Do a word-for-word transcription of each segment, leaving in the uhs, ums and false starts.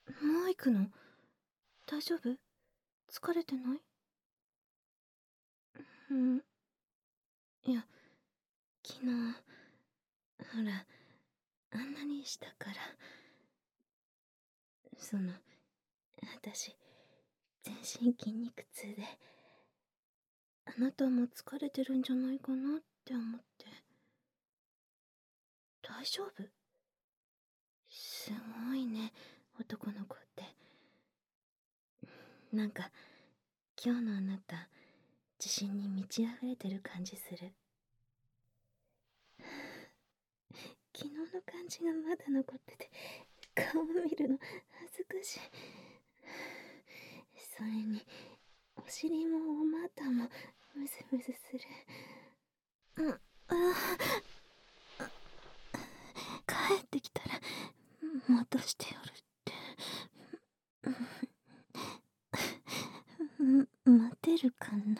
もう行くの？大丈夫？疲れてない？うん。いや、昨日、ほら、あんなにしたから。その、私、全身筋肉痛で、あなたも疲れてるんじゃないかなって思って。大丈夫？すごいね、男の子って。なんか、今日のあなた、自信に満ち溢れてる感じする。昨日の感じがまだ残ってて、顔見るの恥ずかしい。それに、お尻もお股もムズムズする。うん、あ帰ってきたら、戻してやるって。待てるかな。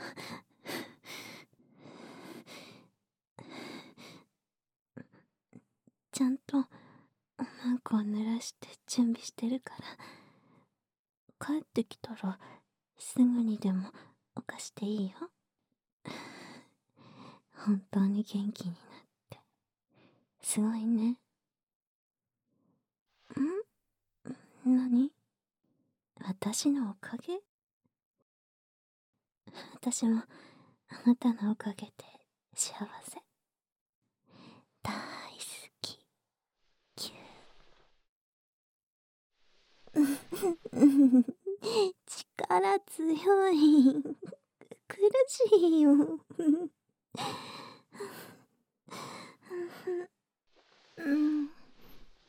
ちゃんとおまんこを濡らして準備してるから、帰ってきたらすぐにでもおかしていいよ。本当に元気になってすごいね。ん？何？私のおかげ？私もあなたのおかげで幸せ。大好き。キュー。力強い。苦しいよ。うん。うん。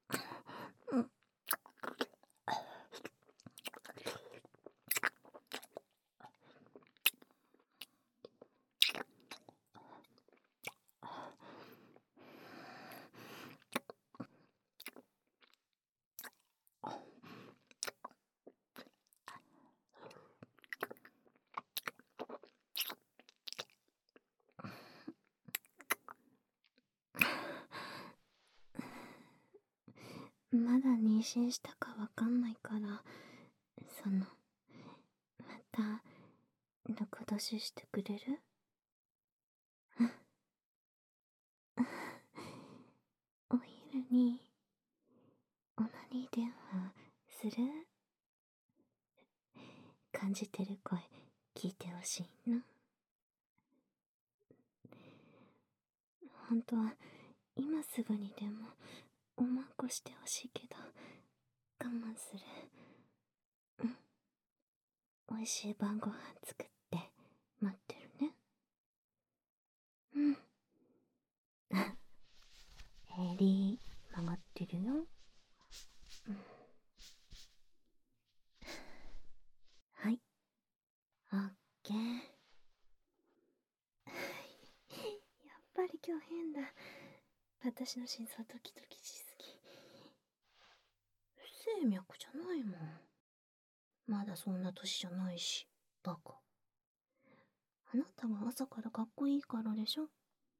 まだ妊娠したかわかんないから、その、また、中出ししてくれる？お昼に、オナニー電話する？感じてる声、聞いてほしいな。本当は、今すぐにでも、おまんこしてほしいけど、我慢する。うん。美味しい晩ご飯作って、待ってるね。うん。襟、曲がってるよ。うん、はい。オッケー。やっぱり今日変だ。私の心臓ドキドキしすぎ。不整脈じゃないもん。まだそんな年じゃないし、バカ。あなたが朝からかっこいいからでしょ。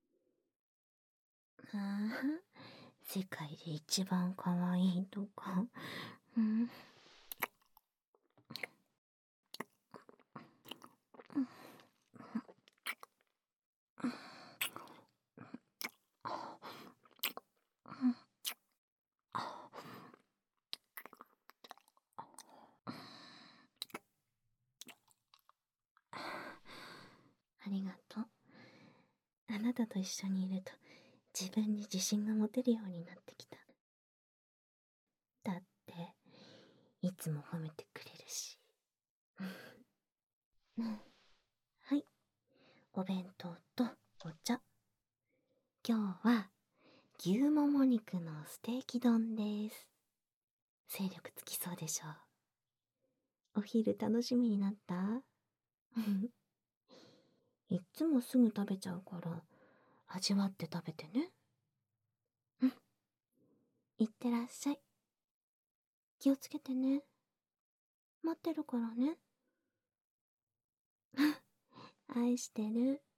ああ、世界で一番可愛いとか。うん。ありがとう。あなたと一緒にいると自分に自信が持てるようになってきた。だっていつも褒めてくれるし。うん。はい、お弁当とお茶。今日は牛もも肉のステーキ丼です。精力つきそうでしょう。お昼楽しみになった？いっつもすぐ食べちゃうから味わって食べてね。うん。いってらっしゃい。気をつけてね。待ってるからね。愛してる。